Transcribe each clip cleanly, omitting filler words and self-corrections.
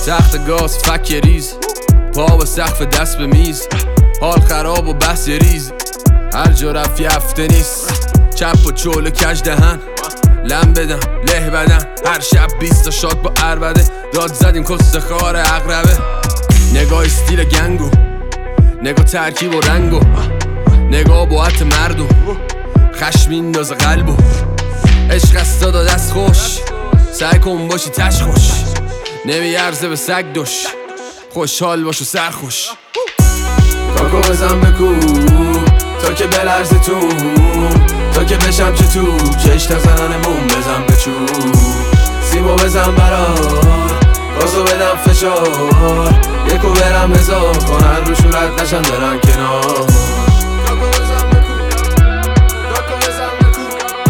تخت گاز فک ریز، پا به سقف دست به میز، حال خراب و بس ریز، هر جا رفت یه هفته نیست. چپ و چول و کج دهن، لم بدم له بدن، هر شب 20 تا شاد با عربده، داد زدیم کست خار اقربه. نگاه استیل گنگو، نگاه ترکیب و رنگو، نگاه باعت مردم، خشم میندازه قلبو. عشق است دادا دست خوش، سعی کن باشی تش خوش، نمیارزه به سگ دوش، خوشحال باش و سرخوش. کاکو بزن بکو تا که بلرزه تو، تا که بشم چه تو چش نزنمون بزن به چوب. سیمو بزن برار گازو بدم فشار، یکو برم هزار کنن روشون رد نشن برن کنار. کاکو بزن بکو، کاکو بزن بکو،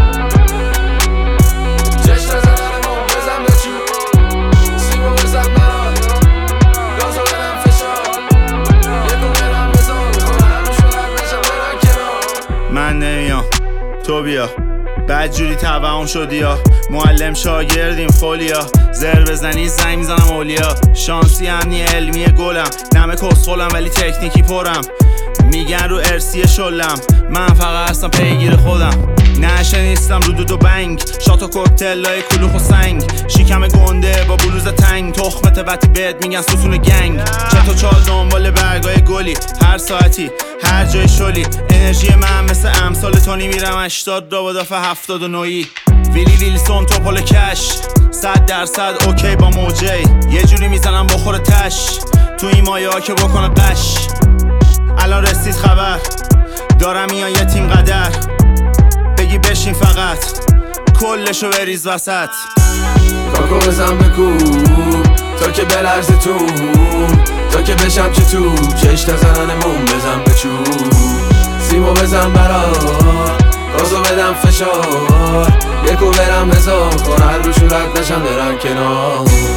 چش نزنمون بزن به چوب. سیمو بزن برار گازو بدم فشار، یکو برم هزار کنن روشون رد نشن برن کنار. من نمیام تو بیا، بدجوری توهم شدی یا معلم شاگردیم فولیا، زر بزنی زنگ میزنم اولیا. شانسی امنی علمی گلم، نمه کسخولم ولی تکنیکی پرم، میگن رو ارسی شلم، من فقط هستم پیگیر خودم. نشه نیستم رو دود و بنگ، شات و کوکتلای کلوخ و سنگ، شیکم گنده با بلوز تنگ، تخمت وقتی بهت میگن ستون گنگ. چت و چال دنبال برگای گلی، هر ساعتی هر جای شلی، انرژی من مثل امثال تونی، میرم 80 را با دافع 79. ویلی ویلسون توپل کش 100% اوکی با موجی، یه جوری میزنم بخور تش تو این مایه ها که بکنه قش. الان رسید خبر دارم میان یه تیم قدر، بگی بشین فقط کلشو بریز وسط. کاکو بزن بکو تا که بلرزه تو، تا که بشم چه تو چش نزنمون بزن به چوب. سیمو بزن برار گازو بدم فشار، یکو برم هزار کنن روشون رد نشن برن کنار.